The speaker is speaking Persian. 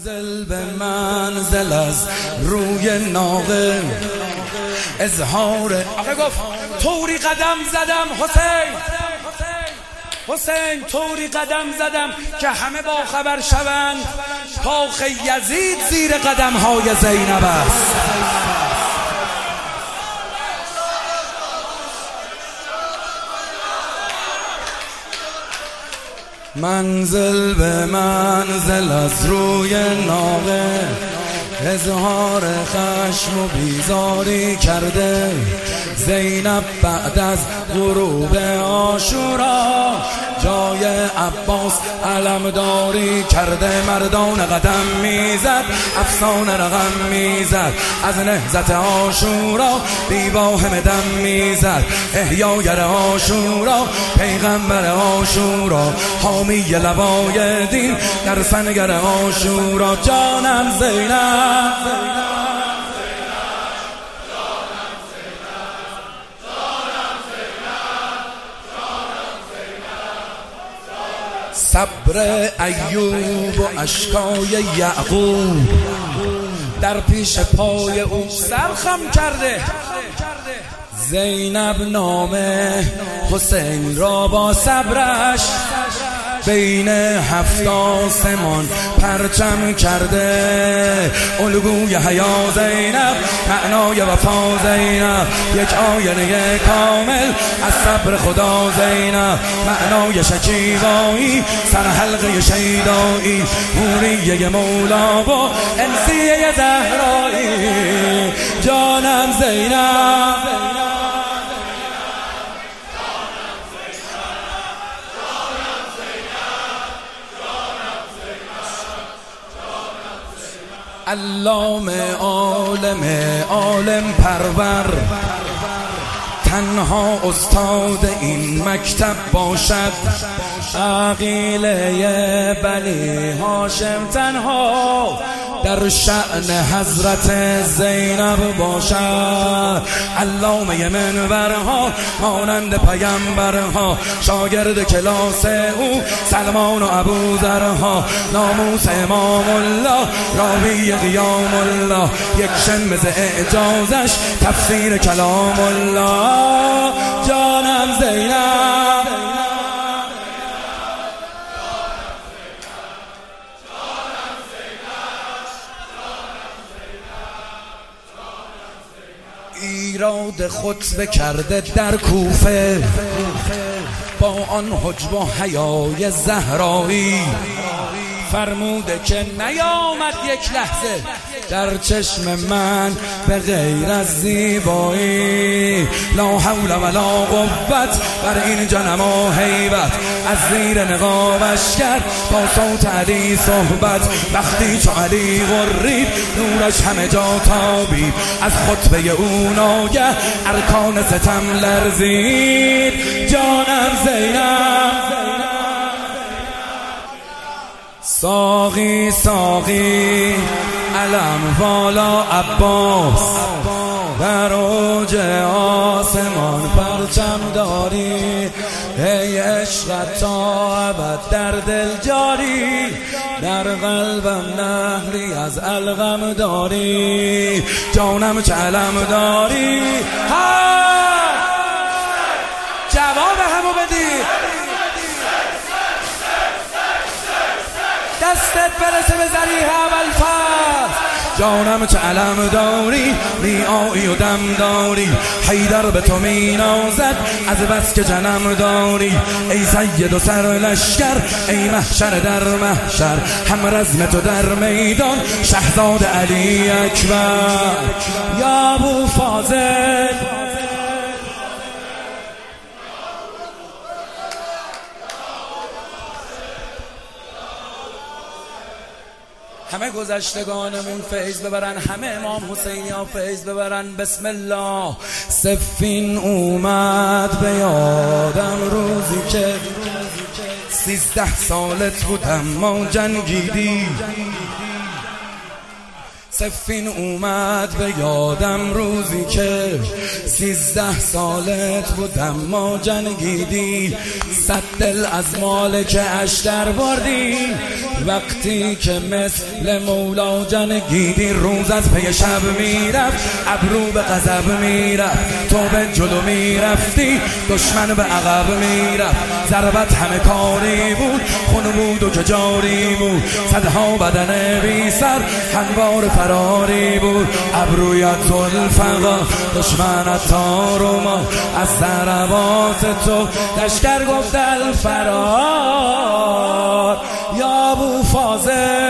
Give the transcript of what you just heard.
منزل به منزل از روی ناقه اظهار آخه گفت طوری قدم زدم حسین طوری قدم زدم که همه با خبر شوند کاخ یزید زیر قدم های زینب است. منزل به منزل از روی ناقه اظهار خشم و بیزاری کرده زینب بعد از غروب عاشورا جای عباس علمداری کرده. مردان قدم میزد افسانه رقم میزد از نهضت عاشورا بیواهم دم میزد احیاگر عاشورا پیغمبر عاشورا حامی لوای دین در سنگر عاشورا. جانم زینب صبر ایوب و اشکای یعقوب در پیش پای او سرخم کرده. زینب نام حسین را با صبرش بین 7 آسمان پرچم کرده. الگوی حیا زینب معنای وفا زینب یک آینه کامل از صبر خدا زینب معنای شکیبایی سر حلقه شیدایی حوریه مولا و انسیه زهرایی. جانم زینب علامه عالم پرور تنها استاد این مکتب باشد. عقیله بنی هاشم تنها در شأن حضرت زینب باشد. علامه منبرها مانند پیامبرها شاگرد کلاس او سلمان و ابوذرها ناموس امام الله راوی قیام الله یک شمز اعجازش تفسیر کلام الله. جانم زینب ایراد خطبه کرده در کوفه با آن حجب و حیای زهرایی فرموده که نیامد یک لحظه در چشم من به غیر از زیبایی. لا حول ولا قوت بر این جنم و هیبت از زیر نقابش کرد با صوت علی صحبت. وقتی چو علی غرید نورش همه جا تابید از خطبه او ناگه ارکان ستم لرزید. جانم زینب ساقی علم والا عباس در اوج آسمان پرچم داری ای عشقت تا ابد در دل جاری در قلبم نهری از الغم داری. جانم چه علم داری جواب همو بدی دستت برسه به ذریح اول فرد. جانم چه علم داری میایی و دم داری حیدر به تو می نازد از بس که جنم داری. ای سید و سر لشکر ای محشر در محشر هم رزم تو در میدان شهزاد علی اکبر. یا ابو فاضل همه گذشتگانمون فیض ببرن همه امام حسینی ها فیض ببرن. بسم الله. صفین اومد به یادم روزی که 13 سالت بودم ما جنگیدی سفین اومد به یادم روزی که 13 سالت بودم ما جنگیدی، 100 دل از مالک اشتر بردی، وقتی که مثل مولا جنگیدی. روز از پی شب میرفت، ابرو به غضب میرفت، تو به جلو میرفتی، دشمن به عقب میرفت. ضربت همه کاری بود، خون بود و که جاری بود، صدها بدن بی سر هموار فراری بود. ابرویت ذوالفقار، دشمنت تار و ما، از ضربات تو لشکر گفت الفرار. یا ابو فاضل